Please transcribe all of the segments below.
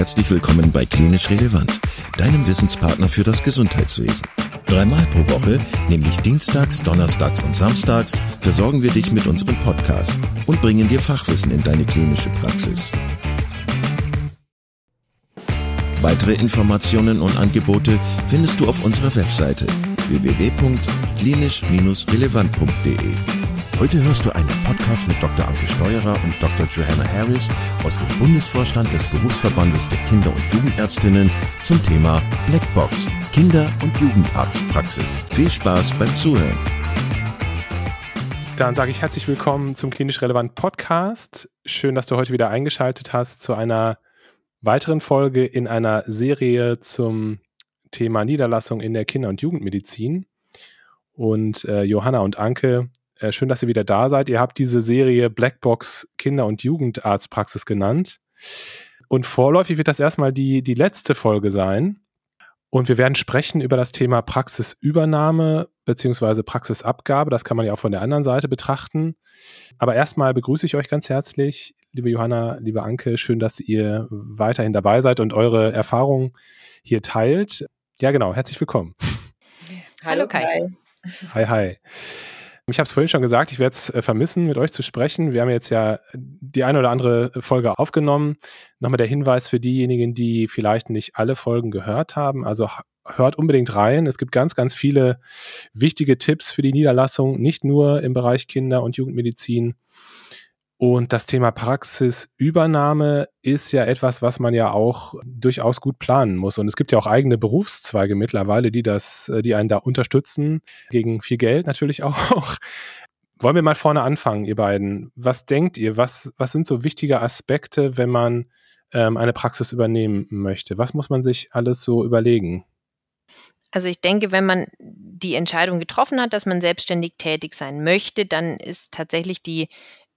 Herzlich willkommen bei Klinisch Relevant, deinem Wissenspartner für das Gesundheitswesen. 3-mal pro Woche, nämlich dienstags, donnerstags und samstags, versorgen wir dich mit unserem Podcast und bringen dir Fachwissen in deine klinische Praxis. Weitere Informationen und Angebote findest du auf unserer Webseite www.klinisch-relevant.de. Heute hörst du einen Podcast mit Dr. Anke Steuerer und Dr. Johanna Harris aus dem Bundesvorstand des Berufsverbandes der Kinder- und Jugendärztinnen zum Thema Blackbox, Kinder- und Jugendarztpraxis. Viel Spaß beim Zuhören. Dann sage ich herzlich willkommen zum Klinisch Relevant Podcast. Schön, dass du heute wieder eingeschaltet hast zu einer weiteren Folge in einer Serie zum Thema Niederlassung in der Kinder- und Jugendmedizin. Und Johanna und Anke, schön, dass ihr wieder da seid. Ihr habt diese Serie Blackbox Kinder- und Jugendarztpraxis genannt. Und vorläufig wird das erstmal die letzte Folge sein. Und wir werden sprechen über das Thema Praxisübernahme bzw. Praxisabgabe. Das kann man ja auch von der anderen Seite betrachten. Aber erstmal begrüße ich euch ganz herzlich, liebe Johanna, liebe Anke. Schön, dass ihr weiterhin dabei seid und eure Erfahrungen hier teilt. Ja, genau. Herzlich willkommen. Hallo Kai. Hi. Ich habe es vorhin schon gesagt, ich werde es vermissen, mit euch zu sprechen. Wir haben jetzt ja die eine oder andere Folge aufgenommen. Nochmal der Hinweis für diejenigen, die vielleicht nicht alle Folgen gehört haben. Also hört unbedingt rein. Es gibt ganz, ganz viele wichtige Tipps für die Niederlassung, nicht nur im Bereich Kinder- und Jugendmedizin. Und das Thema Praxisübernahme ist ja etwas, was man ja auch durchaus gut planen muss. Und es gibt ja auch eigene Berufszweige mittlerweile, die einen da unterstützen, gegen viel Geld natürlich auch. Wollen wir mal vorne anfangen, ihr beiden? Was denkt ihr? Was sind so wichtige Aspekte, wenn man eine Praxis übernehmen möchte? Was muss man sich alles so überlegen? Also ich denke, wenn man die Entscheidung getroffen hat, dass man selbstständig tätig sein möchte, dann ist tatsächlich die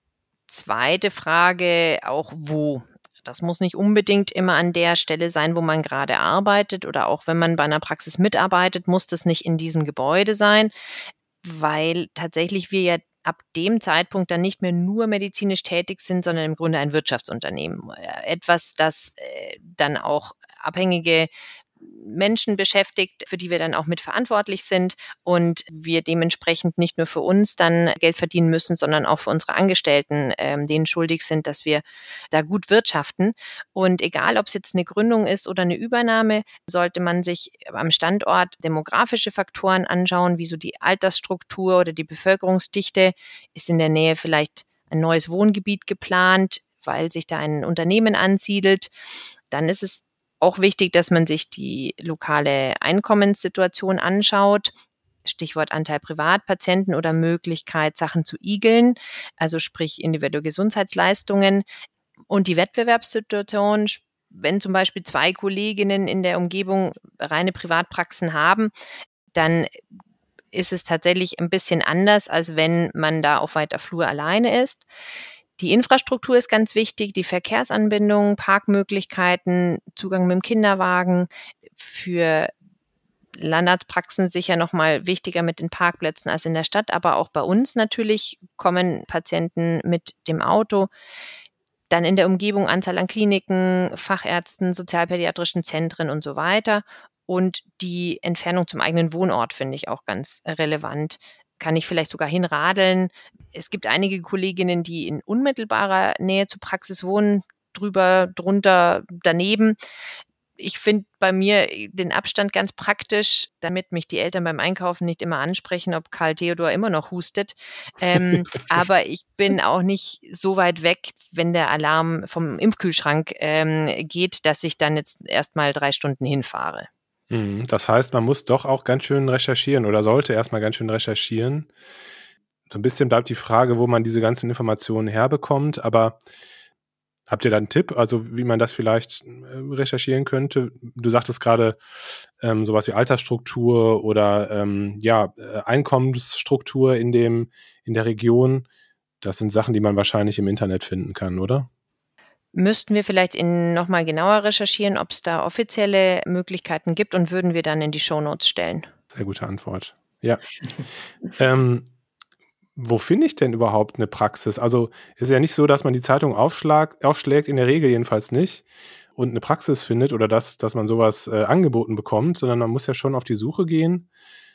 zweite Frage auch wo. Das muss nicht unbedingt immer an der Stelle sein, wo man gerade arbeitet, oder auch wenn man bei einer Praxis mitarbeitet, muss das nicht in diesem Gebäude sein, weil tatsächlich wir ja ab dem Zeitpunkt dann nicht mehr nur medizinisch tätig sind, sondern im Grunde ein Wirtschaftsunternehmen. Etwas, das dann auch abhängige Menschen beschäftigt, für die wir dann auch mitverantwortlich sind und wir dementsprechend nicht nur für uns dann Geld verdienen müssen, sondern auch für unsere Angestellten, denen schuldig sind, dass wir da gut wirtschaften. Und egal, ob es jetzt eine Gründung ist oder eine Übernahme, sollte man sich am Standort demografische Faktoren anschauen, wie so die Altersstruktur oder die Bevölkerungsdichte. Ist in der Nähe vielleicht ein neues Wohngebiet geplant, weil sich da ein Unternehmen ansiedelt? Dann ist es auch wichtig, dass man sich die lokale Einkommenssituation anschaut. Stichwort Anteil Privatpatienten oder Möglichkeit, Sachen zu igeln, also sprich individuelle Gesundheitsleistungen. Und die Wettbewerbssituation, wenn zum Beispiel 2 Kolleginnen in der Umgebung reine Privatpraxen haben, dann ist es tatsächlich ein bisschen anders, als wenn man da auf weiter Flur alleine ist. Die Infrastruktur ist ganz wichtig, die Verkehrsanbindung, Parkmöglichkeiten, Zugang mit dem Kinderwagen. Für Landarztpraxen sicher nochmal wichtiger mit den Parkplätzen als in der Stadt, aber auch bei uns natürlich kommen Patienten mit dem Auto. Dann in der Umgebung Anzahl an Kliniken, Fachärzten, sozialpädiatrischen Zentren und so weiter. Und die Entfernung zum eigenen Wohnort finde ich auch ganz relevant. Kann ich vielleicht sogar hinradeln. Es gibt einige Kolleginnen, die in unmittelbarer Nähe zur Praxis wohnen, drüber, drunter, daneben. Ich finde bei mir den Abstand ganz praktisch, damit mich die Eltern beim Einkaufen nicht immer ansprechen, ob Karl Theodor immer noch hustet. Aber ich bin auch nicht so weit weg, wenn der Alarm vom Impfkühlschrank geht, dass ich dann jetzt erst mal 3 Stunden hinfahre. Das heißt, man muss doch auch ganz schön recherchieren oder sollte erstmal ganz schön recherchieren. So ein bisschen bleibt die Frage, wo man diese ganzen Informationen herbekommt, aber habt ihr da einen Tipp, also wie man das vielleicht recherchieren könnte? Du sagtest gerade sowas wie Altersstruktur oder Einkommensstruktur in der Region. Das sind Sachen, die man wahrscheinlich im Internet finden kann, oder? Müssten wir vielleicht nochmal genauer recherchieren, ob es da offizielle Möglichkeiten gibt, und würden wir dann in die Shownotes stellen. Sehr gute Antwort. Ja. Wo finde ich denn überhaupt eine Praxis? Also, ist ja nicht so, dass man die Zeitung aufschlägt, in der Regel jedenfalls nicht, und eine Praxis findet oder dass man sowas angeboten bekommt, sondern man muss ja schon auf die Suche gehen.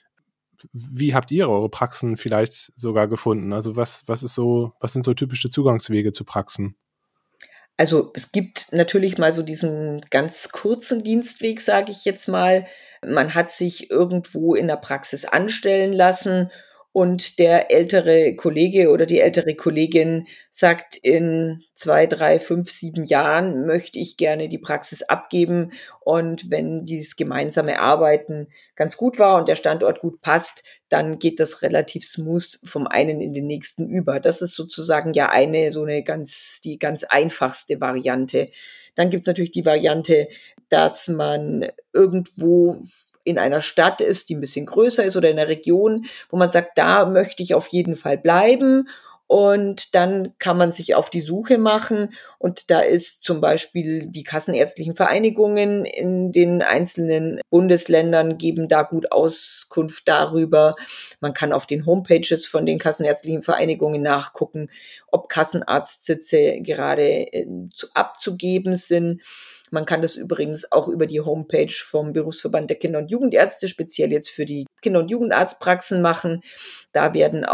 Wie habt ihr eure Praxen vielleicht sogar gefunden? Also, was sind so typische Zugangswege zu Praxen? Also, es gibt natürlich mal so diesen ganz kurzen Dienstweg, sage ich jetzt mal. Man hat sich irgendwo in der Praxis anstellen lassen und der ältere Kollege oder die ältere Kollegin sagt: „In 2, 3, 5, 7 Jahren möchte ich gerne die Praxis abgeben.“ Und wenn dieses gemeinsame Arbeiten ganz gut war und der Standort gut passt, dann geht das relativ smooth vom einen in den nächsten über. Das ist sozusagen ja die ganz einfachste Variante. Dann gibt's natürlich die Variante, dass man irgendwo in einer Stadt ist, die ein bisschen größer ist oder in einer Region, wo man sagt: „Da möchte ich auf jeden Fall bleiben.“ Und dann kann man sich auf die Suche machen und da ist zum Beispiel die kassenärztlichen Vereinigungen in den einzelnen Bundesländern geben da gut Auskunft darüber. Man kann auf den Homepages von den kassenärztlichen Vereinigungen nachgucken, ob Kassenarztsitze gerade abzugeben sind. Man kann das übrigens auch über die Homepage vom Berufsverband der Kinder- und Jugendärzte, speziell jetzt für die Kinder- und Jugendarztpraxen machen. Da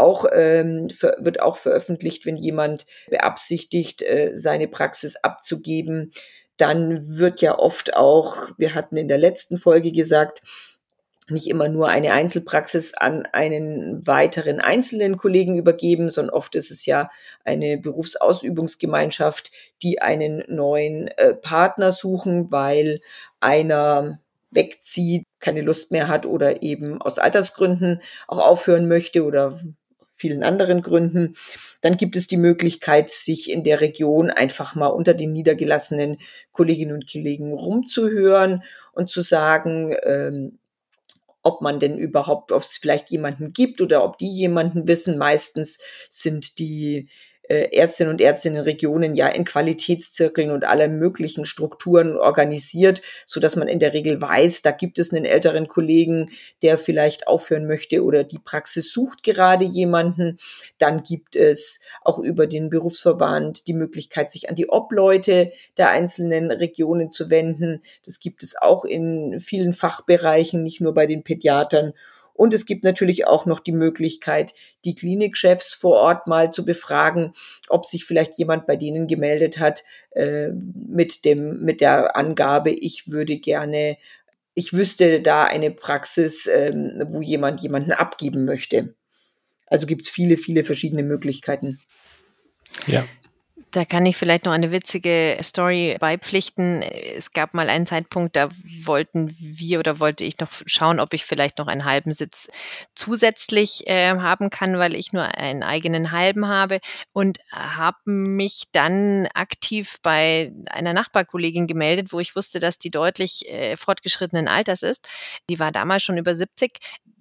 wird auch veröffentlicht, wenn jemand beabsichtigt, seine Praxis abzugeben. Dann wird ja oft auch, wir hatten in der letzten Folge gesagt, nicht immer nur eine Einzelpraxis an einen weiteren einzelnen Kollegen übergeben, sondern oft ist es ja eine Berufsausübungsgemeinschaft, die einen neuen Partner suchen, weil einer wegzieht, keine Lust mehr hat oder eben aus Altersgründen auch aufhören möchte oder vielen anderen Gründen. Dann gibt es die Möglichkeit, sich in der Region einfach mal unter den niedergelassenen Kolleginnen und Kollegen rumzuhören und zu sagen, ob man denn überhaupt, ob es vielleicht jemanden gibt oder ob die jemanden wissen. Meistens sind die Ärztinnen und Ärzte in den Regionen ja in Qualitätszirkeln und aller möglichen Strukturen organisiert, so dass man in der Regel weiß, da gibt es einen älteren Kollegen, der vielleicht aufhören möchte oder die Praxis sucht gerade jemanden. Dann gibt es auch über den Berufsverband die Möglichkeit, sich an die Obleute der einzelnen Regionen zu wenden. Das gibt es auch in vielen Fachbereichen, nicht nur bei den Pädiatern. Und es gibt natürlich auch noch die Möglichkeit, die Klinikchefs vor Ort mal zu befragen, ob sich vielleicht jemand bei denen gemeldet hat, mit der Angabe, ich wüsste da eine Praxis, wo jemand jemanden abgeben möchte. Also gibt's viele, viele verschiedene Möglichkeiten. Ja. Da kann ich vielleicht noch eine witzige Story beipflichten. Es gab mal einen Zeitpunkt, da wollte ich noch schauen, ob ich vielleicht noch einen halben Sitz zusätzlich haben kann, weil ich nur einen eigenen halben habe, und habe mich dann aktiv bei einer Nachbarkollegin gemeldet, wo ich wusste, dass die deutlich fortgeschrittenen Alters ist. Die war damals schon über 70.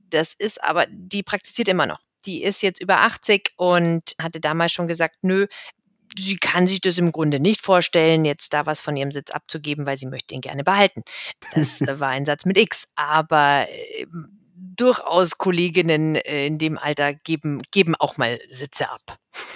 Die praktiziert immer noch. Die ist jetzt über 80 und hatte damals schon gesagt, nö, sie kann sich das im Grunde nicht vorstellen, jetzt da was von ihrem Sitz abzugeben, weil sie möchte ihn gerne behalten. Das war ein Satz mit X, aber durchaus Kolleginnen in dem Alter geben auch mal Sitze ab.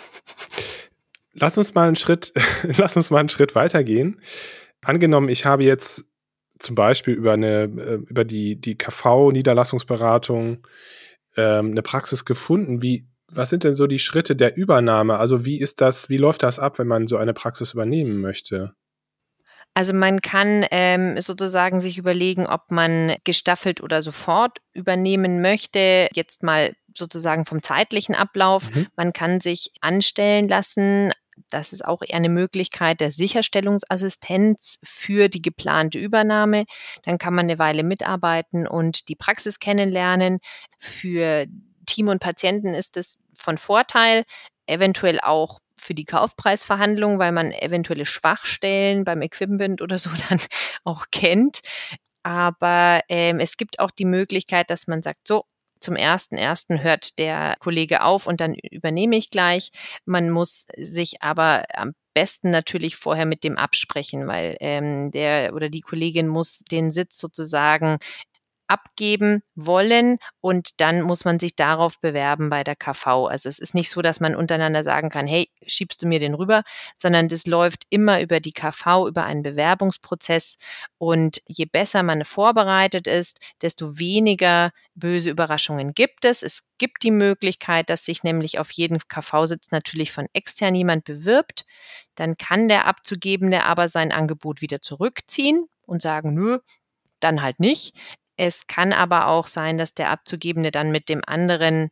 Lass uns mal einen Schritt weitergehen. Angenommen, ich habe jetzt zum Beispiel über die KV-Niederlassungsberatung eine Praxis gefunden. Was sind denn so die Schritte der Übernahme? Also wie läuft das ab, wenn man so eine Praxis übernehmen möchte? Also man kann sozusagen sich überlegen, ob man gestaffelt oder sofort übernehmen möchte. Jetzt mal sozusagen vom zeitlichen Ablauf. Man kann sich anstellen lassen. Das ist auch eher eine Möglichkeit der Sicherstellungsassistenz für die geplante Übernahme. Dann kann man eine Weile mitarbeiten und die Praxis kennenlernen. Für Team und Patienten ist es von Vorteil, eventuell auch für die Kaufpreisverhandlung, weil man eventuelle Schwachstellen beim Equipment oder so dann auch kennt. Aber es gibt auch die Möglichkeit, dass man sagt, so, zum 1.1. hört der Kollege auf und dann übernehme ich gleich. Man muss sich aber am besten natürlich vorher mit dem absprechen, weil der oder die Kollegin muss den Sitz sozusagen abgeben wollen und dann muss man sich darauf bewerben bei der KV. Also es ist nicht so, dass man untereinander sagen kann, hey, schiebst du mir den rüber, sondern das läuft immer über die KV, über einen Bewerbungsprozess und je besser man vorbereitet ist, desto weniger böse Überraschungen gibt es. Es gibt die Möglichkeit, dass sich nämlich auf jeden KV-Sitz natürlich von extern jemand bewirbt. Dann kann der Abzugebende aber sein Angebot wieder zurückziehen und sagen, nö, dann halt nicht. Es kann aber auch sein, dass der Abzugebende dann mit dem anderen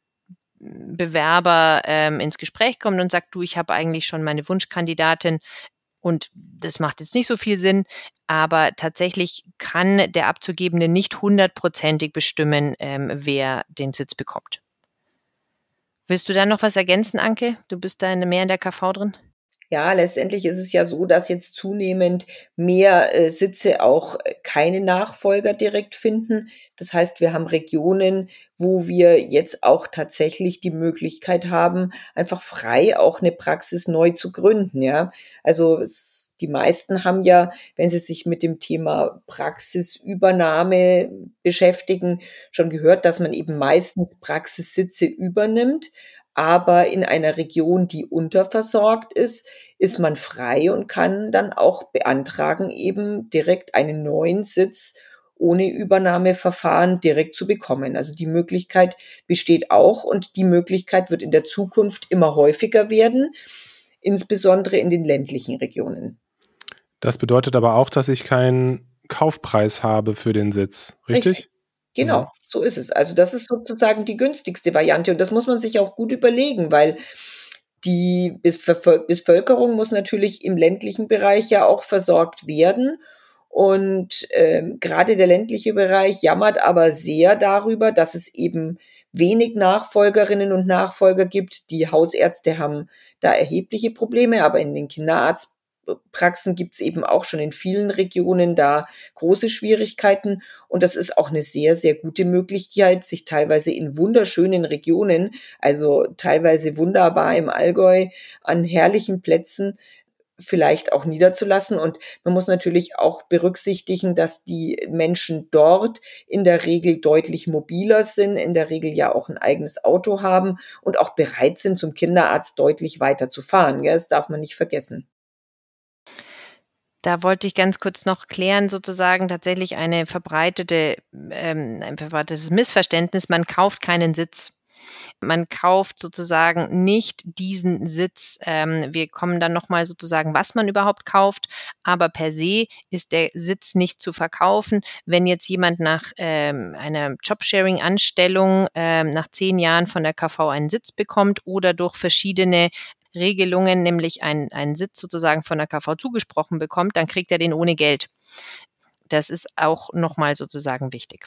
Bewerber ins Gespräch kommt und sagt, du, ich habe eigentlich schon meine Wunschkandidatin und das macht jetzt nicht so viel Sinn, aber tatsächlich kann der Abzugebende nicht 100%ig bestimmen, wer den Sitz bekommt. Willst du da noch was ergänzen, Anke? Du bist da mehr in der KV drin? Ja, letztendlich ist es ja so, dass jetzt zunehmend mehr Sitze auch keine Nachfolger direkt finden. Das heißt, wir haben Regionen, wo wir jetzt auch tatsächlich die Möglichkeit haben, einfach frei auch eine Praxis neu zu gründen, ja. Also die meisten haben ja, wenn sie sich mit dem Thema Praxisübernahme beschäftigen, schon gehört, dass man eben meistens Praxissitze übernimmt. Aber in einer Region, die unterversorgt ist man frei und kann dann auch beantragen, eben direkt einen neuen Sitz ohne Übernahmeverfahren direkt zu bekommen. Also die Möglichkeit besteht auch und die Möglichkeit wird in der Zukunft immer häufiger werden, insbesondere in den ländlichen Regionen. Das bedeutet aber auch, dass ich keinen Kaufpreis habe für den Sitz, richtig? Genau, so ist es. Also das ist sozusagen die günstigste Variante und das muss man sich auch gut überlegen, weil die Bevölkerung muss natürlich im ländlichen Bereich ja auch versorgt werden. Und gerade der ländliche Bereich jammert aber sehr darüber, dass es eben wenig Nachfolgerinnen und Nachfolger gibt. Die Hausärzte haben da erhebliche Probleme, aber in den Kinderarztpraxen gibt es eben auch schon in vielen Regionen da große Schwierigkeiten. Und das ist auch eine sehr, sehr gute Möglichkeit, sich teilweise in wunderschönen Regionen, also teilweise wunderbar im Allgäu, an herrlichen Plätzen vielleicht auch niederzulassen. Und man muss natürlich auch berücksichtigen, dass die Menschen dort in der Regel deutlich mobiler sind, in der Regel ja auch ein eigenes Auto haben und auch bereit sind, zum Kinderarzt deutlich weiter zu fahren. Gell? Das darf man nicht vergessen. Da wollte ich ganz kurz noch klären, sozusagen tatsächlich ein verbreitetes Missverständnis. Man kauft keinen Sitz. Man kauft sozusagen nicht diesen Sitz. Wir kommen dann nochmal sozusagen, was man überhaupt kauft. Aber per se ist der Sitz nicht zu verkaufen. Wenn jetzt jemand nach einer Jobsharing-Anstellung nach 10 Jahren von der KV einen Sitz bekommt oder durch verschiedene Regelungen, nämlich einen Sitz sozusagen von der KV zugesprochen bekommt, dann kriegt er den ohne Geld. Das ist auch nochmal sozusagen wichtig.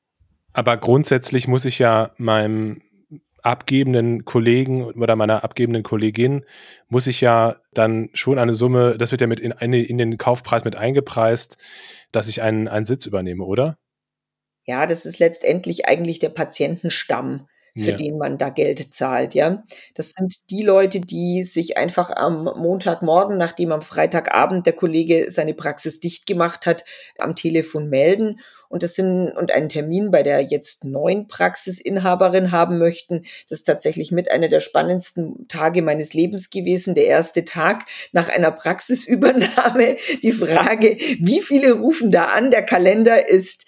Aber grundsätzlich muss ich ja meinem abgebenden Kollegen oder meiner abgebenden Kollegin muss ich ja dann schon eine Summe, das wird ja mit in den Kaufpreis mit eingepreist, dass ich einen Sitz übernehme, oder? Ja, das ist letztendlich eigentlich der Patientenstamm, für den man da Geld zahlt, ja. Das sind die Leute, die sich einfach am Montagmorgen, nachdem am Freitagabend der Kollege seine Praxis dicht gemacht hat, am Telefon melden und einen Termin bei der jetzt neuen Praxisinhaberin haben möchten. Das ist tatsächlich mit einer der spannendsten Tage meines Lebens gewesen, der erste Tag nach einer Praxisübernahme. Die Frage, wie viele rufen da an? Der Kalender ist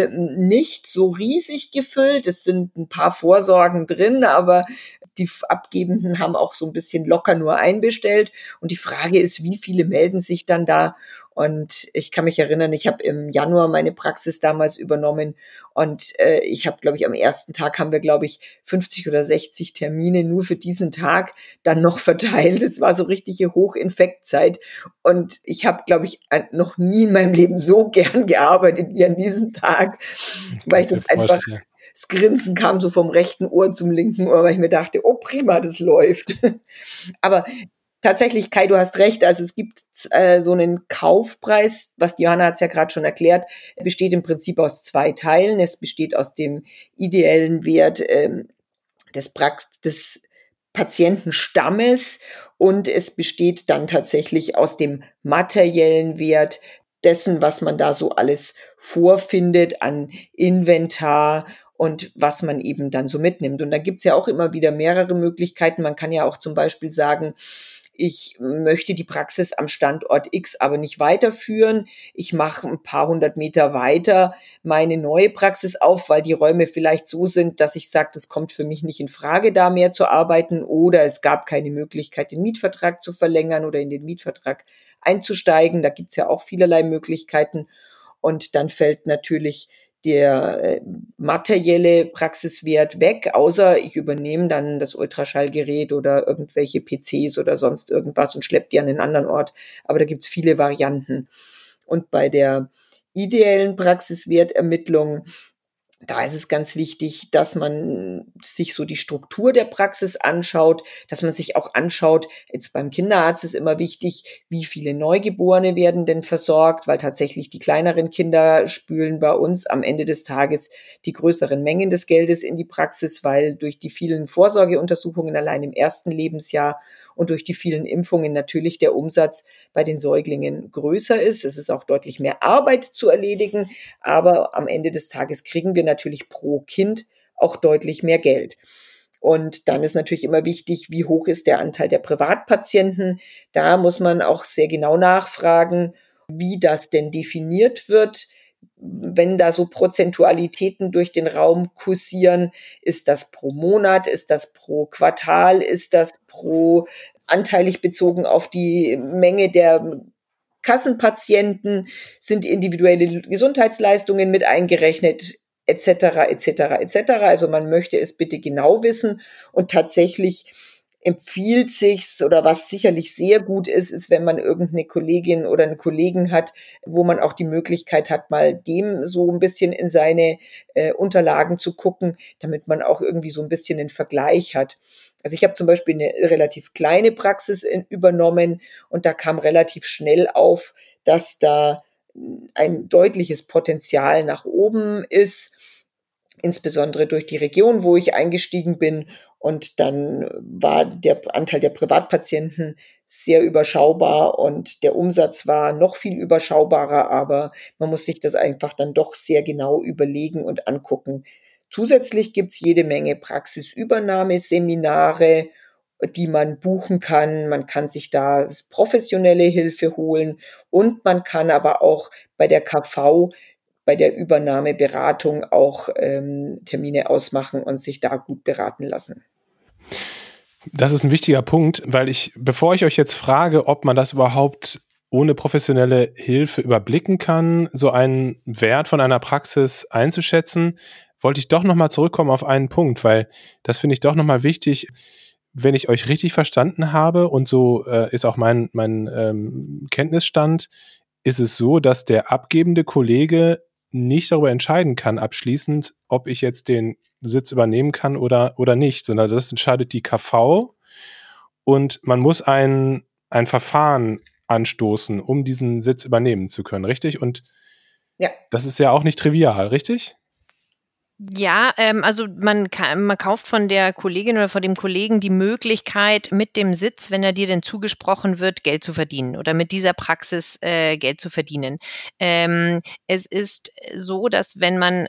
nicht so riesig gefüllt. Es sind ein paar Vorsorgen drin, aber die Abgebenden haben auch so ein bisschen locker nur einbestellt. Und die Frage ist, wie viele melden sich dann da? Und ich kann mich erinnern, ich habe im Januar meine Praxis damals übernommen und ich habe, glaube ich, am ersten Tag haben wir, glaube ich, 50 oder 60 Termine nur für diesen Tag dann noch verteilt. Es war so richtige Hochinfektzeit und ich habe, glaube ich, noch nie in meinem Leben so gern gearbeitet wie an diesem Tag, weil ich das einfach, das Grinsen kam so vom rechten Ohr zum linken Ohr, weil ich mir dachte, oh prima, das läuft. Aber tatsächlich, Kai, du hast recht, also es gibt so einen Kaufpreis, was Johanna hat es ja gerade schon erklärt, besteht im Prinzip aus 2 Teilen. Es besteht aus dem ideellen Wert des Patientenstammes und es besteht dann tatsächlich aus dem materiellen Wert dessen, was man da so alles vorfindet an Inventar und was man eben dann so mitnimmt. Und da gibt's ja auch immer wieder mehrere Möglichkeiten. Man kann ja auch zum Beispiel sagen, ich möchte die Praxis am Standort X aber nicht weiterführen. Ich mache ein paar 100 Meter weiter meine neue Praxis auf, weil die Räume vielleicht so sind, dass ich sage, das kommt für mich nicht in Frage, da mehr zu arbeiten, oder es gab keine Möglichkeit, den Mietvertrag zu verlängern oder in den Mietvertrag einzusteigen. Da gibt's ja auch vielerlei Möglichkeiten. Und dann fällt natürlich der materielle Praxiswert weg, außer ich übernehme dann das Ultraschallgerät oder irgendwelche PCs oder sonst irgendwas und schleppe die an einen anderen Ort. Aber da gibt's viele Varianten. Und bei der ideellen Praxiswertermittlung, da ist es ganz wichtig, dass man sich so die Struktur der Praxis anschaut, dass man sich auch anschaut, jetzt beim Kinderarzt ist immer wichtig, wie viele Neugeborene werden denn versorgt, weil tatsächlich die kleineren Kinder spülen bei uns am Ende des Tages die größeren Mengen des Geldes in die Praxis, weil durch die vielen Vorsorgeuntersuchungen allein im ersten Lebensjahr und durch die vielen Impfungen natürlich der Umsatz bei den Säuglingen größer ist. Es ist auch deutlich mehr Arbeit zu erledigen, aber am Ende des Tages kriegen wir natürlich pro Kind auch deutlich mehr Geld. Und dann ist natürlich immer wichtig, wie hoch ist der Anteil der Privatpatienten. Da muss man auch sehr genau nachfragen, wie das denn definiert wird. Wenn da so Prozentualitäten durch den Raum kursieren, ist das pro Monat, ist das pro Quartal, ist das pro anteilig bezogen auf die Menge der Kassenpatienten, sind individuelle Gesundheitsleistungen mit eingerechnet, etc., etc., etc. Also man möchte es bitte genau wissen, und tatsächlich empfiehlt sich's, oder was sicherlich sehr gut ist, ist, wenn man irgendeine Kollegin oder einen Kollegen hat, wo man auch die Möglichkeit hat, mal dem so ein bisschen in seine Unterlagen zu gucken, damit man auch irgendwie so ein bisschen einen Vergleich hat. Also ich habe zum Beispiel eine relativ kleine Praxis übernommen, und da kam relativ schnell auf, dass da ein deutliches Potenzial nach oben ist, insbesondere durch die Region, wo ich eingestiegen bin. Und dann war der Anteil der Privatpatienten sehr überschaubar und der Umsatz war noch viel überschaubarer, aber man muss sich das einfach dann doch sehr genau überlegen und angucken. Zusätzlich gibt's jede Menge Praxisübernahmeseminare, die man buchen kann. Man kann sich da professionelle Hilfe holen, und man kann aber auch bei der KV, bei der Übernahmeberatung auch Termine ausmachen und sich da gut beraten lassen. Das ist ein wichtiger Punkt, weil bevor ich euch jetzt frage, ob man das überhaupt ohne professionelle Hilfe überblicken kann, so einen Wert von einer Praxis einzuschätzen, wollte ich doch nochmal zurückkommen auf einen Punkt, weil das finde ich doch nochmal wichtig. Wenn ich euch richtig verstanden habe, und so ist auch mein Kenntnisstand, ist es so, dass der abgebende Kollege nicht darüber entscheiden kann abschließend, ob ich jetzt den Sitz übernehmen kann oder nicht, sondern das entscheidet die KV, und man muss ein Verfahren anstoßen, um diesen Sitz übernehmen zu können, richtig? Und ja, das ist ja auch nicht trivial, richtig? Ja, also man kauft von der Kollegin oder von dem Kollegen die Möglichkeit, mit dem Sitz, wenn er dir denn zugesprochen wird, Geld zu verdienen oder mit dieser Praxis Geld zu verdienen. Es ist so, dass wenn man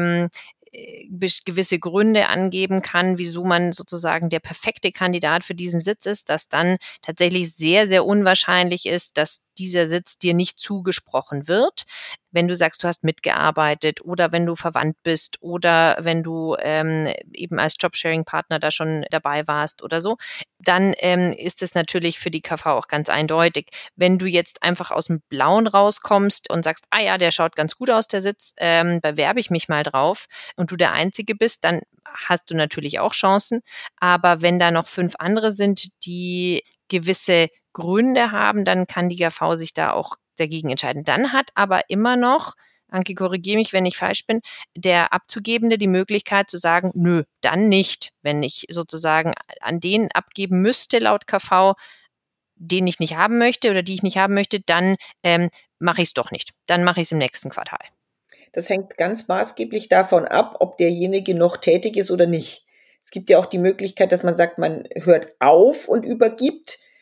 gewisse Gründe angeben kann, wieso man sozusagen der perfekte Kandidat für diesen Sitz ist, dass dann tatsächlich sehr, sehr unwahrscheinlich ist, dass dieser Sitz dir nicht zugesprochen wird. Wenn du sagst, du hast mitgearbeitet oder wenn du verwandt bist oder wenn du eben als Jobsharing-Partner da schon dabei warst oder so, dann ist es natürlich für die KV auch ganz eindeutig. Wenn du jetzt einfach aus dem Blauen rauskommst und sagst, ah ja, der schaut ganz gut aus, der Sitz, bewerbe ich mich mal drauf, und du der Einzige bist, dann hast du natürlich auch Chancen. Aber wenn da noch 5 andere sind, die gewisse Gründe haben, dann kann die KV sich da auch dagegen entscheiden. Dann hat aber immer noch, Anke, korrigiere mich, wenn ich falsch bin, der Abzugebende die Möglichkeit zu sagen, nö, dann nicht. Wenn ich sozusagen an den abgeben müsste laut KV, den ich nicht haben möchte oder die ich nicht haben möchte, dann mache ich es doch nicht. Dann mache ich es im nächsten Quartal. Das hängt ganz maßgeblich davon ab, ob derjenige noch tätig ist oder nicht. Es gibt ja auch die Möglichkeit, dass man sagt, man hört auf und übergibt.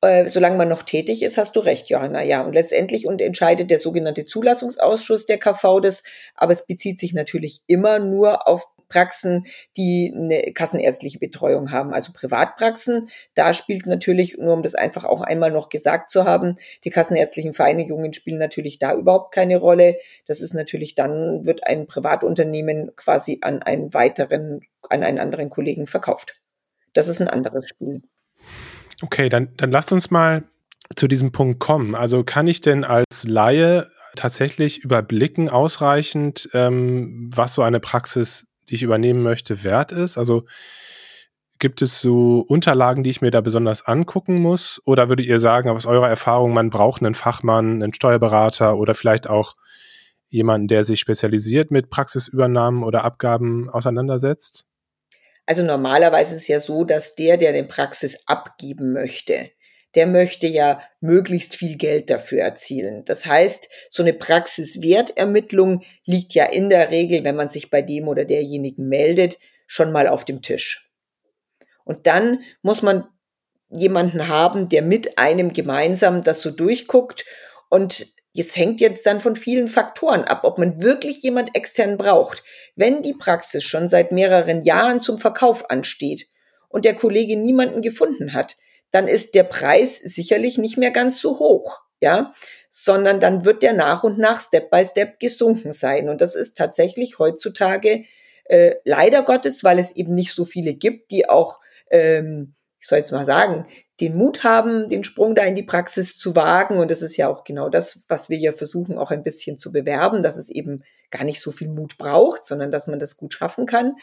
solange man noch tätig ist, hast du recht, Johanna, ja. Und letztendlich entscheidet der sogenannte Zulassungsausschuss der KV das, aber es bezieht sich natürlich immer nur auf Praxen, die eine kassenärztliche Betreuung haben, also Privatpraxen. Da spielt natürlich, nur um das einfach auch einmal noch gesagt zu haben, die kassenärztlichen Vereinigungen spielen natürlich da überhaupt keine Rolle. Das ist natürlich, dann wird ein Privatunternehmen quasi an einen anderen Kollegen verkauft. Das ist ein anderes Spiel. Okay, dann lasst uns mal zu diesem Punkt kommen. Also kann ich denn als Laie tatsächlich überblicken ausreichend, was so eine Praxis, die ich übernehmen möchte, wert ist? Also gibt es so Unterlagen, die ich mir da besonders angucken muss? Oder würdet ihr sagen, aus eurer Erfahrung, man braucht einen Fachmann, einen Steuerberater oder vielleicht auch jemanden, der sich spezialisiert mit Praxisübernahmen oder Abgaben auseinandersetzt? Also normalerweise ist es ja so, dass der eine Praxis abgeben möchte, der möchte ja möglichst viel Geld dafür erzielen. Das heißt, so eine Praxiswertermittlung liegt ja in der Regel, wenn man sich bei dem oder derjenigen meldet, schon mal auf dem Tisch. Und dann muss man jemanden haben, der mit einem gemeinsam das so durchguckt, und es hängt jetzt dann von vielen Faktoren ab, ob man wirklich jemand extern braucht. Wenn die Praxis schon seit mehreren Jahren zum Verkauf ansteht und der Kollege niemanden gefunden hat, dann ist der Preis sicherlich nicht mehr ganz so hoch, ja, sondern dann wird der nach und nach Step by Step gesunken sein. Und das ist tatsächlich heutzutage leider Gottes, weil es eben nicht so viele gibt, die auch, ich soll jetzt mal sagen, den Mut haben, den Sprung da in die Praxis zu wagen. Und das ist ja auch genau das, was wir ja versuchen, auch ein bisschen zu bewerben, dass es eben gar nicht so viel Mut braucht, sondern dass man das gut schaffen kann.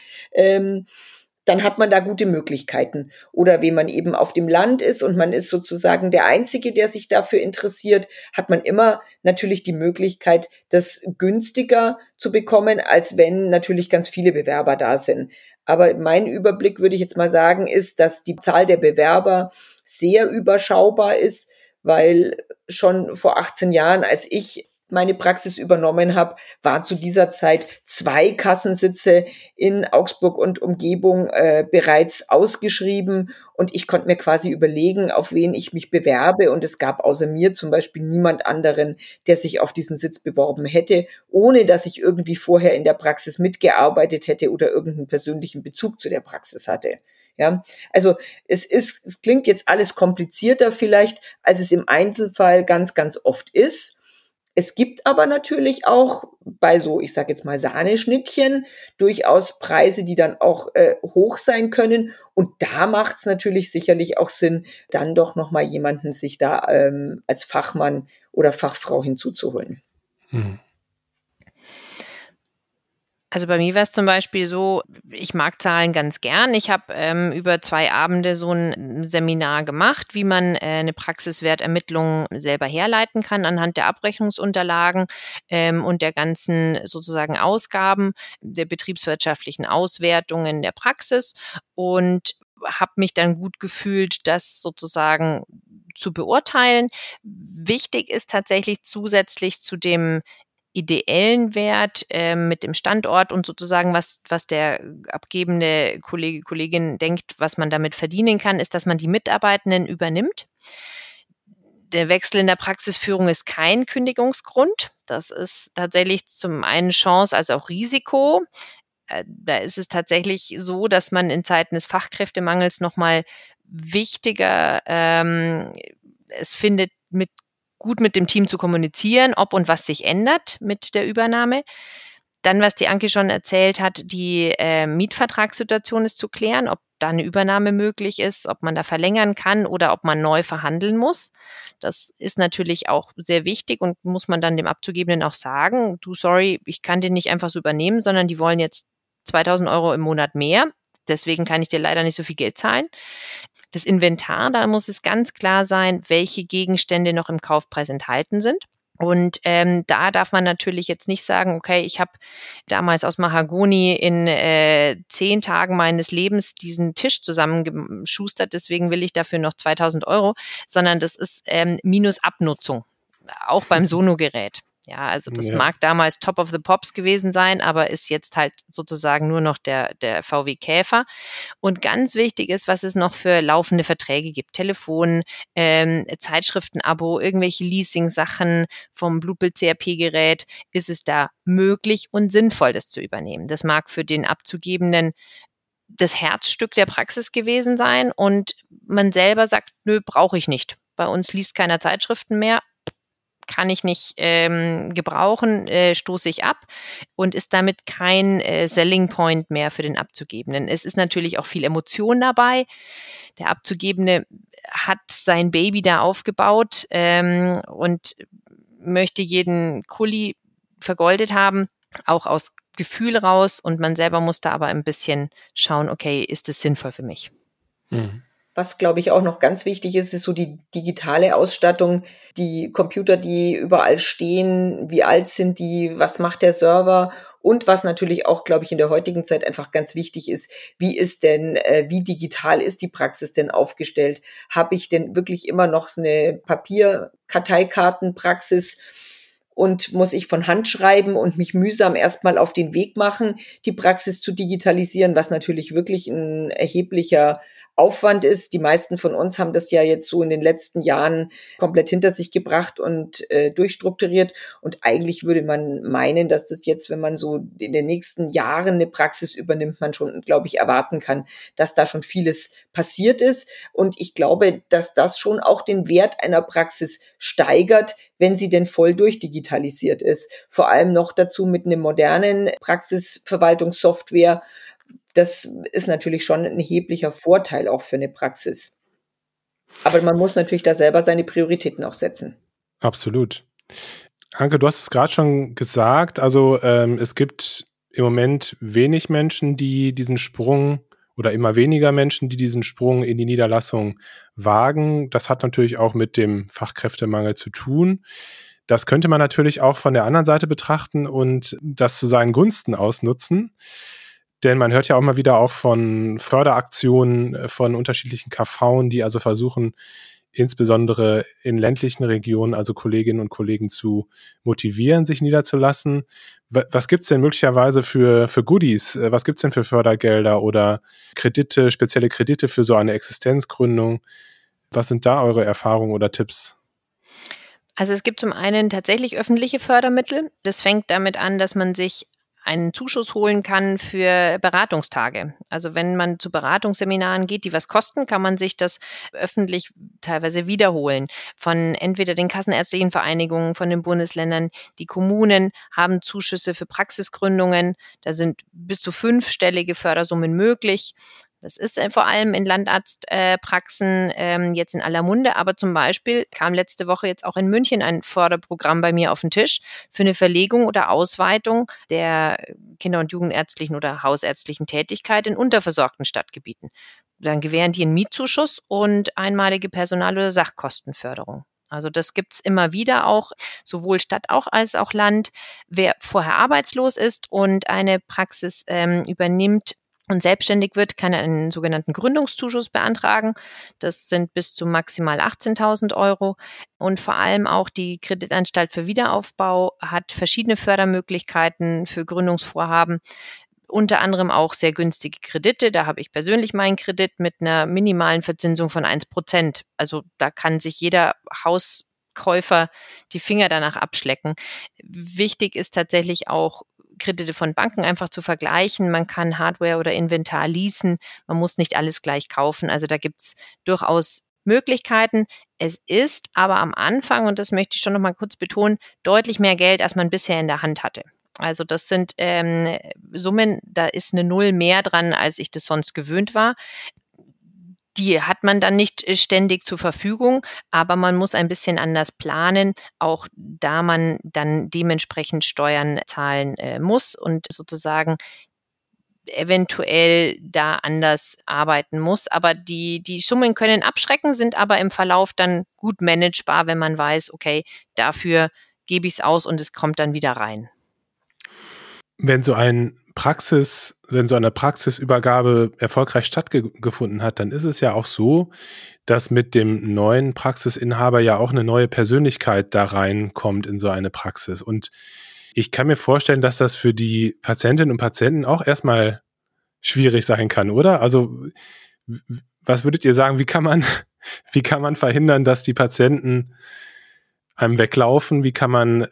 Dann hat man da gute Möglichkeiten. Oder wenn man eben auf dem Land ist und man ist sozusagen der Einzige, der sich dafür interessiert, hat man immer natürlich die Möglichkeit, das günstiger zu bekommen, als wenn natürlich ganz viele Bewerber da sind. Aber mein Überblick, würde ich jetzt mal sagen, ist, dass die Zahl der Bewerber sehr überschaubar ist, weil schon vor 18 Jahren, als ich meine Praxis übernommen habe, waren zu dieser Zeit 2 Kassensitze in Augsburg und Umgebung bereits ausgeschrieben, und ich konnte mir quasi überlegen, auf wen ich mich bewerbe, und es gab außer mir zum Beispiel niemand anderen, der sich auf diesen Sitz beworben hätte, ohne dass ich irgendwie vorher in der Praxis mitgearbeitet hätte oder irgendeinen persönlichen Bezug zu der Praxis hatte. Ja, also es klingt jetzt alles komplizierter vielleicht, als es im Einzelfall ganz, ganz oft ist. Es gibt aber natürlich auch bei so, ich sage jetzt mal Sahneschnittchen, durchaus Preise, die dann auch hoch sein können. Und da macht es natürlich sicherlich auch Sinn, dann doch nochmal jemanden sich da als Fachmann oder Fachfrau hinzuzuholen. Hm. Also bei mir war es zum Beispiel so, ich mag Zahlen ganz gern. Ich habe über 2 Abende so ein Seminar gemacht, wie man eine Praxiswertermittlung selber herleiten kann anhand der Abrechnungsunterlagen und der ganzen sozusagen Ausgaben, der betriebswirtschaftlichen Auswertungen der Praxis, und habe mich dann gut gefühlt, das sozusagen zu beurteilen. Wichtig ist tatsächlich zusätzlich zu dem ideellen Wert mit dem Standort und sozusagen, was der abgebende Kollege, Kollegin denkt, was man damit verdienen kann, ist, dass man die Mitarbeitenden übernimmt. Der Wechsel in der Praxisführung ist kein Kündigungsgrund. Das ist tatsächlich zum einen Chance als auch Risiko. Da ist es tatsächlich so, dass man in Zeiten des Fachkräftemangels nochmal wichtiger es findet, gut mit dem Team zu kommunizieren, ob und was sich ändert mit der Übernahme. Dann, was die Anke schon erzählt hat, die Mietvertragssituation ist zu klären, ob da eine Übernahme möglich ist, ob man da verlängern kann oder ob man neu verhandeln muss. Das ist natürlich auch sehr wichtig und muss man dann dem Abzugebenden auch sagen, du, sorry, ich kann den nicht einfach so übernehmen, sondern die wollen jetzt 2.000 € im Monat mehr. Deswegen kann ich dir leider nicht so viel Geld zahlen. Das Inventar, da muss es ganz klar sein, welche Gegenstände noch im Kaufpreis enthalten sind. Und da darf man natürlich jetzt nicht sagen, okay, ich habe damals aus Mahagoni in 10 Tagen meines Lebens diesen Tisch zusammengeschustert, deswegen will ich dafür noch 2.000 €, sondern das ist minus Abnutzung, auch beim Sono-Gerät. Ja, also das Ja. mag damals Top of the Pops gewesen sein, aber ist jetzt halt sozusagen nur noch der VW Käfer. Und ganz wichtig ist, was es noch für laufende Verträge gibt. Telefon, Zeitschriftenabo, irgendwelche Leasing-Sachen vom Blutbild CRP-Gerät. Ist es da möglich und sinnvoll, das zu übernehmen? Das mag für den Abzugebenden das Herzstück der Praxis gewesen sein und man selber sagt, nö, brauche ich nicht. Bei uns liest keiner Zeitschriften mehr, kann ich nicht gebrauchen, stoße ich ab und ist damit kein Selling Point mehr für den Abzugebenden. Es ist natürlich auch viel Emotion dabei. Der Abzugebende hat sein Baby da aufgebaut und möchte jeden Kuli vergoldet haben, auch aus Gefühl raus, und man selber muss da aber ein bisschen schauen, okay, ist es sinnvoll für mich? Mhm. Was, glaube ich, auch noch ganz wichtig ist, ist so die digitale Ausstattung, die Computer, die überall stehen, wie alt sind die, was macht der Server, und was natürlich auch, glaube ich, in der heutigen Zeit einfach ganz wichtig ist, wie digital ist die Praxis denn aufgestellt? Habe ich denn wirklich immer noch so eine Papierkarteikartenpraxis? Und muss ich von Hand schreiben und mich mühsam erstmal auf den Weg machen, die Praxis zu digitalisieren, was natürlich wirklich ein erheblicher Aufwand ist. Die meisten von uns haben das ja jetzt so in den letzten Jahren komplett hinter sich gebracht und durchstrukturiert. Und eigentlich würde man meinen, dass das jetzt, wenn man so in den nächsten Jahren eine Praxis übernimmt, man schon, glaube ich, erwarten kann, dass da schon vieles passiert ist. Und ich glaube, dass das schon auch den Wert einer Praxis steigert, wenn sie denn voll durchdigitalisiert ist. Vor allem noch dazu mit einem modernen Praxisverwaltungssoftware. Das ist natürlich schon ein erheblicher Vorteil auch für eine Praxis. Aber man muss natürlich da selber seine Prioritäten auch setzen. Absolut. Anke, du hast es gerade schon gesagt, also es gibt im Moment wenig Menschen, die diesen Sprung, oder immer weniger Menschen, die diesen Sprung in die Niederlassung wagen. Das hat natürlich auch mit dem Fachkräftemangel zu tun. Das könnte man natürlich auch von der anderen Seite betrachten und das zu seinen Gunsten ausnutzen. Denn man hört ja auch immer wieder auch von Förderaktionen von unterschiedlichen KVen, die also versuchen, insbesondere in ländlichen Regionen, also Kolleginnen und Kollegen zu motivieren, sich niederzulassen. Was gibt's denn möglicherweise für Goodies? Was gibt's denn für Fördergelder oder Kredite, spezielle Kredite für so eine Existenzgründung? Was sind da eure Erfahrungen oder Tipps? Also es gibt zum einen tatsächlich öffentliche Fördermittel. Das fängt damit an, dass man sich einen Zuschuss holen kann für Beratungstage. Also wenn man zu Beratungsseminaren geht, die was kosten, kann man sich das öffentlich teilweise wiederholen. Von entweder den kassenärztlichen Vereinigungen, von den Bundesländern. Die Kommunen haben Zuschüsse für Praxisgründungen. Da sind bis zu 5-stellige Fördersummen möglich. Das ist vor allem in Landarztpraxen jetzt in aller Munde, aber zum Beispiel kam letzte Woche jetzt auch in München ein Förderprogramm bei mir auf den Tisch für eine Verlegung oder Ausweitung der Kinder- und Jugendärztlichen oder hausärztlichen Tätigkeit in unterversorgten Stadtgebieten. Dann gewähren die einen Mietzuschuss und einmalige Personal- oder Sachkostenförderung. Also das gibt's immer wieder auch, sowohl Stadt auch als auch Land. Wer vorher arbeitslos ist und eine Praxis übernimmt und selbstständig wird, kann er einen sogenannten Gründungszuschuss beantragen. Das sind bis zu maximal 18.000 €. Und vor allem auch die Kreditanstalt für Wiederaufbau hat verschiedene Fördermöglichkeiten für Gründungsvorhaben. Unter anderem auch sehr günstige Kredite. Da habe ich persönlich meinen Kredit mit einer minimalen Verzinsung von 1%. Also da kann sich jeder Hauskäufer die Finger danach abschlecken. Wichtig ist tatsächlich auch, Kredite von Banken einfach zu vergleichen. Man kann Hardware oder Inventar leasen. Man muss nicht alles gleich kaufen. Also da gibt's durchaus Möglichkeiten. Es ist aber am Anfang, und das möchte ich schon noch mal kurz betonen, deutlich mehr Geld, als man bisher in der Hand hatte. Also das sind Summen, da ist eine Null mehr dran, als ich das sonst gewöhnt war. Die hat man dann nicht ständig zur Verfügung, aber man muss ein bisschen anders planen, auch da man dann dementsprechend Steuern zahlen muss und sozusagen eventuell da anders arbeiten muss. Aber die Summen können abschrecken, sind aber im Verlauf dann gut managebar, wenn man weiß, okay, dafür gebe ich es aus und es kommt dann wieder rein. Wenn so ein wenn so eine Praxisübergabe erfolgreich stattgefunden hat, dann ist es ja auch so, dass mit dem neuen Praxisinhaber ja auch eine neue Persönlichkeit da reinkommt in so eine Praxis. Und ich kann mir vorstellen, dass das für die Patientinnen und Patienten auch erstmal schwierig sein kann, oder? Also, was würdet ihr sagen, wie kann man verhindern, dass die Patienten einem weglaufen? Wie kann man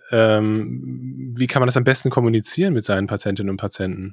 das am besten kommunizieren mit seinen Patientinnen und Patienten?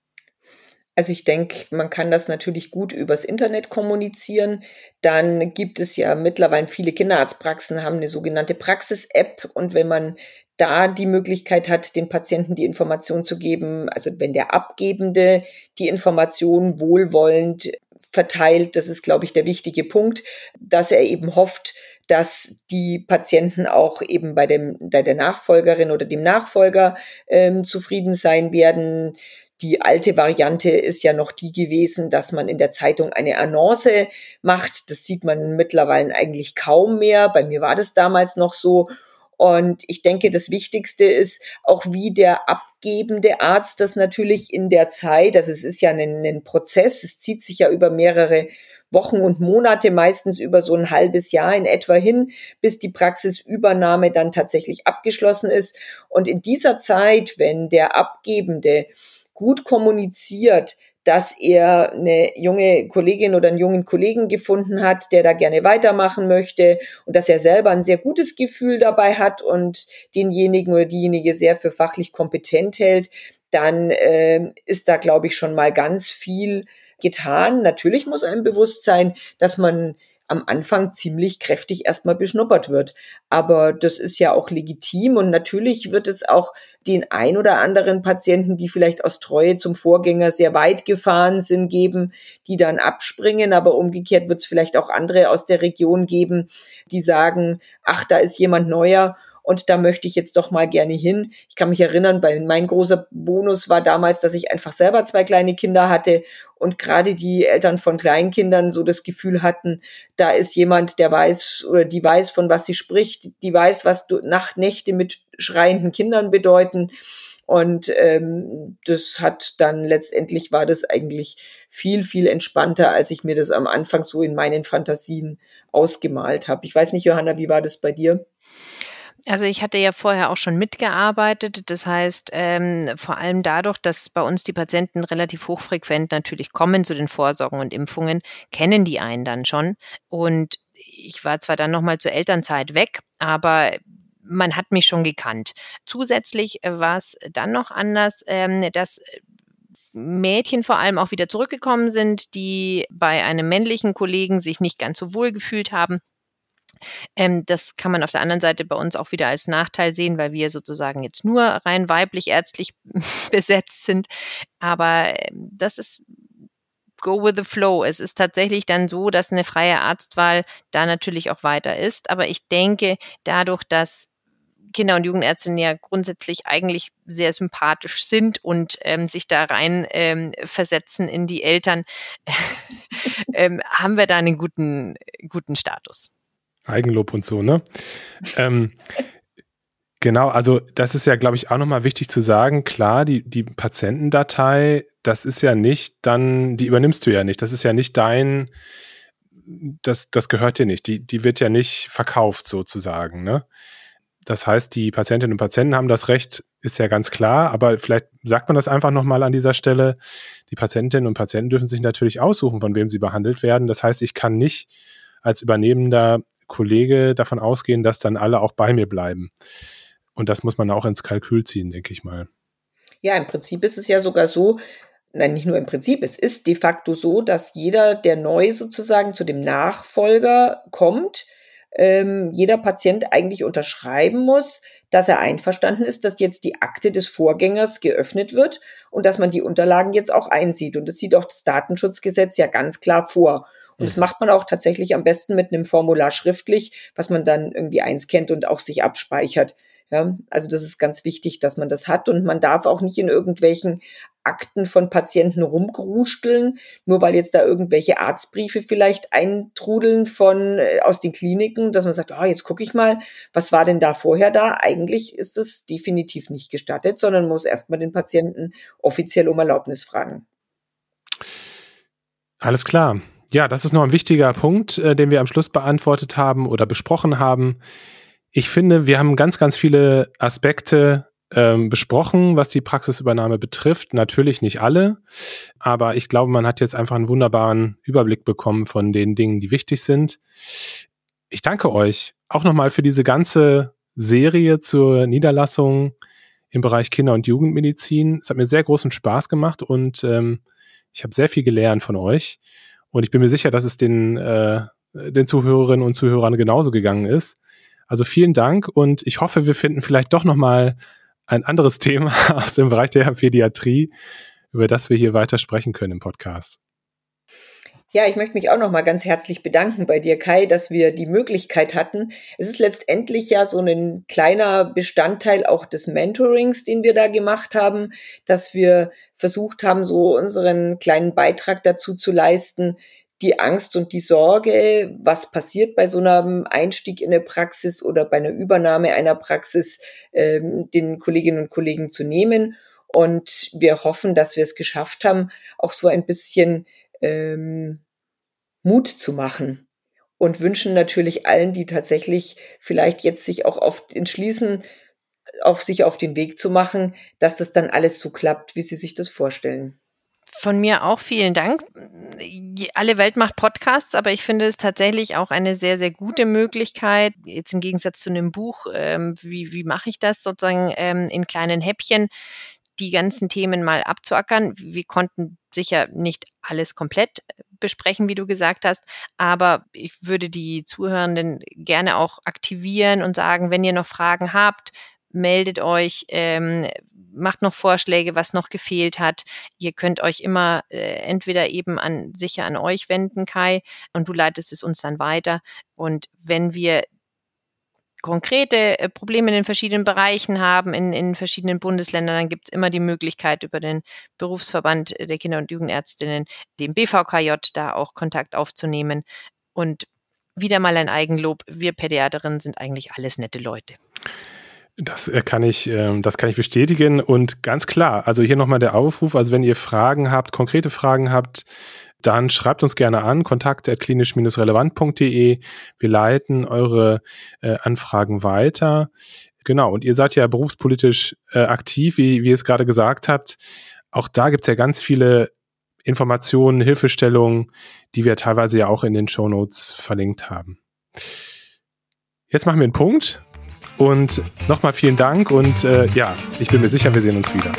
Also ich denke, man kann das natürlich gut übers Internet kommunizieren. Dann gibt es ja mittlerweile viele Kinderarztpraxen, haben eine sogenannte Praxis-App. Und wenn man da die Möglichkeit hat, den Patienten die Information zu geben, also wenn der Abgebende die Information wohlwollend verteilt, das ist, glaube ich, der wichtige Punkt, dass er eben hofft, dass die Patienten auch eben bei der Nachfolgerin oder dem Nachfolger zufrieden sein werden. Die alte Variante ist ja noch die gewesen, dass man in der Zeitung eine Annonce macht. Das sieht man mittlerweile eigentlich kaum mehr. Bei mir war das damals noch so. Und ich denke, das Wichtigste ist auch, wie der abgebende Arzt das natürlich in der Zeit, also es ist ja ein Prozess, es zieht sich ja über mehrere Wochen und Monate, meistens über so ein halbes Jahr in etwa hin, bis die Praxisübernahme dann tatsächlich abgeschlossen ist. Und in dieser Zeit, wenn der Abgebende gut kommuniziert, dass er eine junge Kollegin oder einen jungen Kollegen gefunden hat, der da gerne weitermachen möchte und dass er selber ein sehr gutes Gefühl dabei hat und denjenigen oder diejenige sehr für fachlich kompetent hält, dann ist da, glaube ich, schon mal ganz viel getan. Natürlich muss einem bewusst sein, dass man am Anfang ziemlich kräftig erstmal beschnuppert wird. Aber das ist ja auch legitim und natürlich wird es auch den ein oder anderen Patienten, die vielleicht aus Treue zum Vorgänger sehr weit gefahren sind, geben, die dann abspringen. Aber umgekehrt wird es vielleicht auch andere aus der Region geben, die sagen, ach, da ist jemand neuer und da möchte ich jetzt doch mal gerne hin. Ich kann mich erinnern, mein großer Bonus war damals, dass ich einfach selber 2 kleine Kinder hatte und gerade die Eltern von Kleinkindern so das Gefühl hatten, da ist jemand, der weiß oder die weiß, von was sie spricht, die weiß, was Nächte mit schreienden Kindern bedeuten. Und das hat dann letztendlich war das eigentlich viel, viel entspannter, als ich mir das am Anfang so in meinen Fantasien ausgemalt habe. Ich weiß nicht, Johanna, wie war das bei dir? Also ich hatte ja vorher auch schon mitgearbeitet. Das heißt, vor allem dadurch, dass bei uns die Patienten relativ hochfrequent natürlich kommen zu den Vorsorgen und Impfungen, kennen die einen dann schon. Und ich war zwar dann nochmal zur Elternzeit weg, aber man hat mich schon gekannt. Zusätzlich war es dann noch anders, dass Mädchen vor allem auch wieder zurückgekommen sind, die bei einem männlichen Kollegen sich nicht ganz so wohl gefühlt haben. Das kann man auf der anderen Seite bei uns auch wieder als Nachteil sehen, weil wir sozusagen jetzt nur rein weiblich ärztlich besetzt sind. Aber das ist go with the flow. Es ist tatsächlich dann so, dass eine freie Arztwahl da natürlich auch weiter ist. Aber ich denke, dadurch, dass Kinder- und Jugendärztinnen ja grundsätzlich eigentlich sehr sympathisch sind und sich da rein versetzen in die Eltern, haben wir da einen guten Status. Eigenlob und so, ne? Genau, also das ist ja, glaube ich, auch nochmal wichtig zu sagen. Klar, die Patientendatei, das ist ja nicht dann, die übernimmst du ja nicht. Das ist ja nicht das gehört dir nicht. Die wird ja nicht verkauft sozusagen, ne? Das heißt, die Patientinnen und Patienten haben das Recht, ist ja ganz klar, aber vielleicht sagt man das einfach nochmal an dieser Stelle. Die Patientinnen und Patienten dürfen sich natürlich aussuchen, von wem sie behandelt werden. Das heißt, ich kann nicht als übernehmender Kollege davon ausgehen, dass dann alle auch bei mir bleiben. Und das muss man auch ins Kalkül ziehen, denke ich mal. Ja, im Prinzip ist es ja sogar so, nein, nicht nur im Prinzip, es ist de facto so, dass jeder, der neu sozusagen zu dem Nachfolger kommt, jeder Patient eigentlich unterschreiben muss, dass er einverstanden ist, dass jetzt die Akte des Vorgängers geöffnet wird und dass man die Unterlagen jetzt auch einsieht. Und das sieht auch das Datenschutzgesetz ja ganz klar vor. Und das macht man auch tatsächlich am besten mit einem Formular schriftlich, was man dann irgendwie einscannt und auch sich abspeichert. Ja, also das ist ganz wichtig, dass man das hat und man darf auch nicht in irgendwelchen Akten von Patienten rumgrusteln, nur weil jetzt da irgendwelche Arztbriefe vielleicht eintrudeln aus den Kliniken, dass man sagt, jetzt gucke ich mal, was war denn da vorher da? Eigentlich ist das definitiv nicht gestattet, sondern muss erstmal den Patienten offiziell um Erlaubnis fragen. Alles klar. Ja, das ist noch ein wichtiger Punkt, den wir am Schluss beantwortet haben oder besprochen haben. Ich finde, wir haben ganz, ganz viele Aspekte besprochen, was die Praxisübernahme betrifft. Natürlich nicht alle, aber ich glaube, man hat jetzt einfach einen wunderbaren Überblick bekommen von den Dingen, die wichtig sind. Ich danke euch auch nochmal für diese ganze Serie zur Niederlassung im Bereich Kinder- und Jugendmedizin. Es hat mir sehr großen Spaß gemacht und ich habe sehr viel gelernt von euch. Und ich bin mir sicher, dass es den Zuhörerinnen und Zuhörern genauso gegangen ist. Also vielen Dank und ich hoffe, wir finden vielleicht doch nochmal ein anderes Thema aus dem Bereich der Pädiatrie, über das wir hier weiter sprechen können im Podcast. Ja, ich möchte mich auch noch mal ganz herzlich bedanken bei dir, Kai, dass wir die Möglichkeit hatten. Es ist letztendlich ja so ein kleiner Bestandteil auch des Mentorings, den wir da gemacht haben, dass wir versucht haben, so unseren kleinen Beitrag dazu zu leisten, die Angst und die Sorge, was passiert bei so einem Einstieg in eine Praxis oder bei einer Übernahme einer Praxis, den Kolleginnen und Kollegen zu nehmen. Und wir hoffen, dass wir es geschafft haben, auch so ein bisschen Mut zu machen. Und wünschen natürlich allen, die tatsächlich vielleicht jetzt sich auch entschließen, sich auf den Weg zu machen, dass das dann alles so klappt, wie sie sich das vorstellen. Von mir auch vielen Dank. Alle Welt macht Podcasts, aber ich finde es tatsächlich auch eine sehr, sehr gute Möglichkeit, jetzt im Gegensatz zu einem Buch, wie mache ich das sozusagen in kleinen Häppchen, die ganzen Themen mal abzuackern. Wir konnten sicher nicht alles komplett besprechen, wie du gesagt hast, aber ich würde die Zuhörenden gerne auch aktivieren und sagen, wenn ihr noch Fragen habt, meldet euch, macht noch Vorschläge, was noch gefehlt hat. Ihr könnt euch immer entweder eben an euch wenden, Kai, und du leitest es uns dann weiter. Und wenn wir konkrete Probleme in den verschiedenen Bereichen haben, in verschiedenen Bundesländern, dann gibt es immer die Möglichkeit, über den Berufsverband der Kinder- und Jugendärztinnen, dem BVKJ, da auch Kontakt aufzunehmen. Und wieder mal ein Eigenlob, wir Pädiaterinnen sind eigentlich alles nette Leute. Das kann ich bestätigen und ganz klar, also hier nochmal der Aufruf, also wenn ihr Fragen habt, konkrete Fragen habt, dann schreibt uns gerne an, kontakt@klinisch-relevant.de. Wir leiten eure Anfragen weiter. Genau, und ihr seid ja berufspolitisch aktiv, wie ihr es gerade gesagt habt. Auch da gibt es ja ganz viele Informationen, Hilfestellungen, die wir teilweise ja auch in den Shownotes verlinkt haben. Jetzt machen wir einen Punkt. Und nochmal vielen Dank und ich bin mir sicher, wir sehen uns wieder.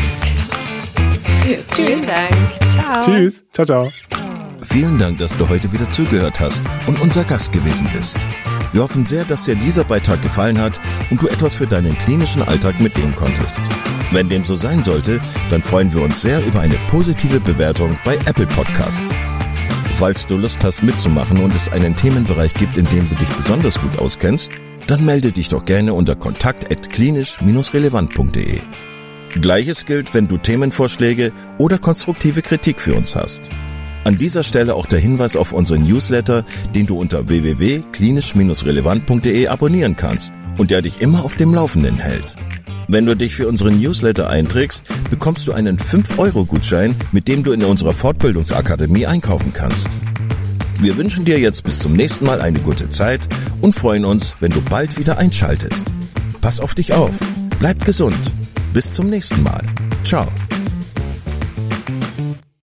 Vielen Dank. Ciao. Tschüss. Ciao, ciao. Vielen Dank, dass du heute wieder zugehört hast und unser Gast gewesen bist. Wir hoffen sehr, dass dir dieser Beitrag gefallen hat und du etwas für deinen klinischen Alltag mitnehmen konntest. Wenn dem so sein sollte, dann freuen wir uns sehr über eine positive Bewertung bei Apple Podcasts. Falls du Lust hast mitzumachen und es einen Themenbereich gibt, in dem du dich besonders gut auskennst, dann melde dich doch gerne unter kontakt@klinisch-relevant.de. Gleiches gilt, wenn du Themenvorschläge oder konstruktive Kritik für uns hast. An dieser Stelle auch der Hinweis auf unseren Newsletter, den du unter www.klinisch-relevant.de abonnieren kannst und der dich immer auf dem Laufenden hält. Wenn du dich für unseren Newsletter einträgst, bekommst du einen 5-Euro-Gutschein, mit dem du in unserer Fortbildungsakademie einkaufen kannst. Wir wünschen dir jetzt bis zum nächsten Mal eine gute Zeit und freuen uns, wenn du bald wieder einschaltest. Pass auf dich auf, bleib gesund. Bis zum nächsten Mal. Ciao.